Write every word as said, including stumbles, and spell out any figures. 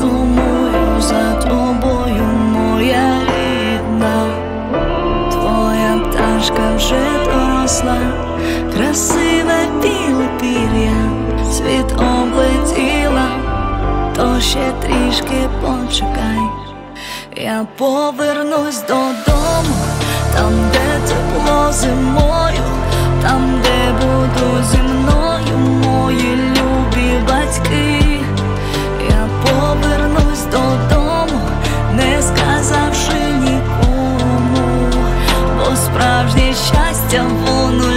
сумую за тобою, моя рідна. Твоя пташка вже доросла, красиве біле пір'я, світ облетіла, то ще трішки почекай. Я повернусь додому, там, де тепло зимою, там, де будуть зі мною мої любі батьки. Я повернусь додому, не сказавши нікому, бо справжнє щастя воно